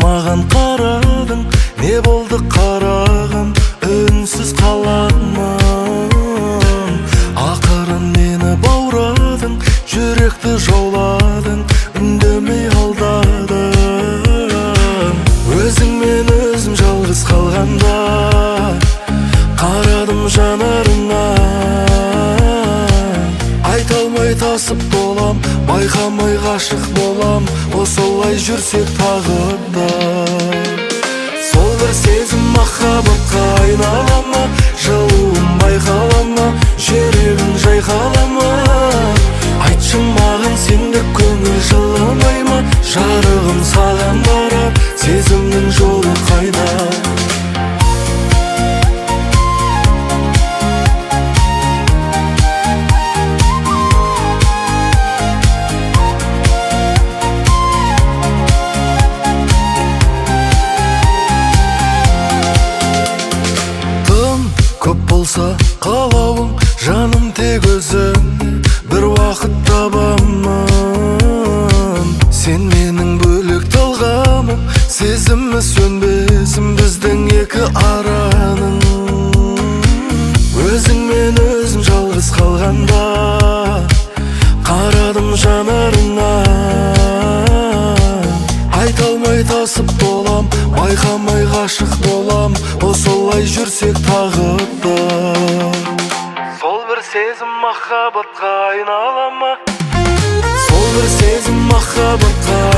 маған қарадың, не болды қарағым, үнсіз қаламын. Ақырын мені баурадың, жүректі жауладың, үндемей алдадың. Өзіңмен өзім жалғыз қалғанда қарадым жанарыңа. Айта алмай тасып толам, байқамай ғашық болам, осылай жүрсек тағы да. Сол бір сезім махаббатқа айнала ма, жылуын байқала ма, жүрегің жайқала ма? Айтшы маған, сенде көңіл жыламай ма? Жарығым саған барар, сезімнің жолы қайда? Көп болса қалауың, жаным тек өзің, бір уақыт табамын. Сен менің бөлек талғамым, сезімі сөнбесін біздің екі араның. Өзіңмен өзім жалғыз қалғанда қарадым жанарыңа. Айта алмай тасып толам, байқамай ғашық болам, осылай жүрсек тағы да. Сол бір сезім махаббатқа айнала ма? Сол бір сезім махаббатқа